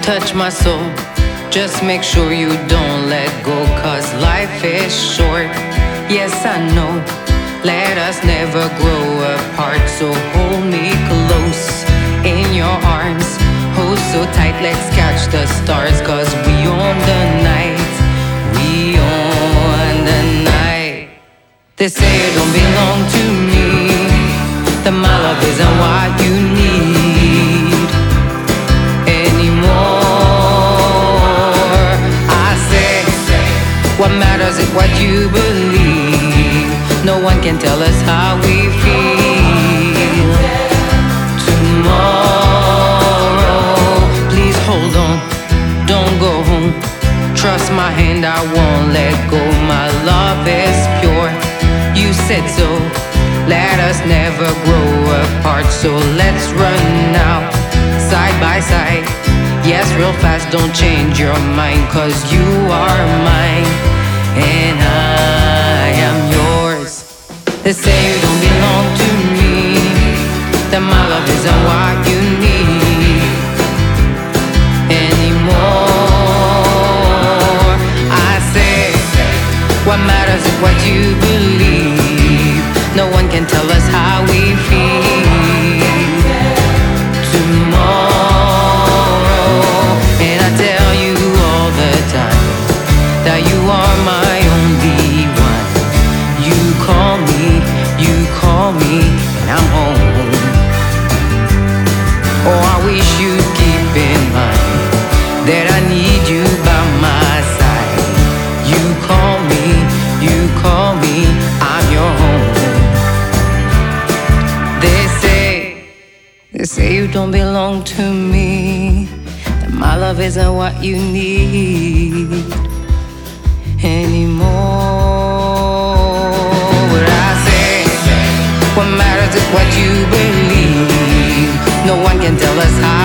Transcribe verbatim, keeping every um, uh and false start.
touch my soul. Just make sure you don't let go, 'cause life is short. Yes, I know. Let us never grow apart. So hold me close in your arms. Hold so tight, let's catch the stars. 'Cause we own the night. We own the night. They say you don't belong to me, that my love isn't what you need anymore. I say, what matters is what you believe. No one can tell us how we feel. Tomorrow, please hold on, don't go home. Trust my hand, I won't let go. My love is pure, you said so. Let us never grow apart. So let's run now, side by side. Yes, real fast, don't change your mind. 'Cause you are mine, and I am yours. They say you don't belong to me, that my love isn't what you need anymore. I say, what matters is what you believe. No one can tell us how we feel. Tomorrow, and I tell you all the time that you are my only one. You call me, you call me, and I'm home. Oh, I wish you'd keep in mind that I need you by my side. You call me, you call me, I'm your home. They say, they say you don't belong to me, that my love isn't what you need anymore. But I say, what matters is what you believe. No one can tell us how